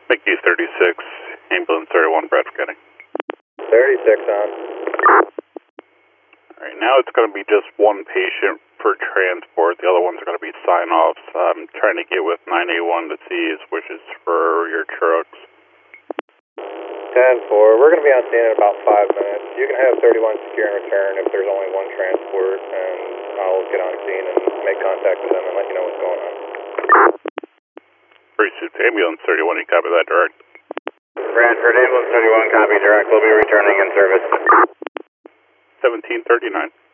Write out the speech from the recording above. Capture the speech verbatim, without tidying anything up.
Mickey thirty-six, ambulance thirty-one, Bradford County. thirty-six on. Alright, now it's going to be just one patient per transport. The other ones are going to be sign-offs. I'm trying to get with nine eight one to see his wishes for your trucks. ten four, we're going to be on scene in about five minutes. You can have thirty-one secure and return if there's only one transport, and I'll get on scene and make contact with them and let you know what's going on. Pursuit to ambulance thirty-one, you copy that direct. Bradford, ambulance thirty-one, copy direct. We'll be returning in service. seventeen thirty-nine.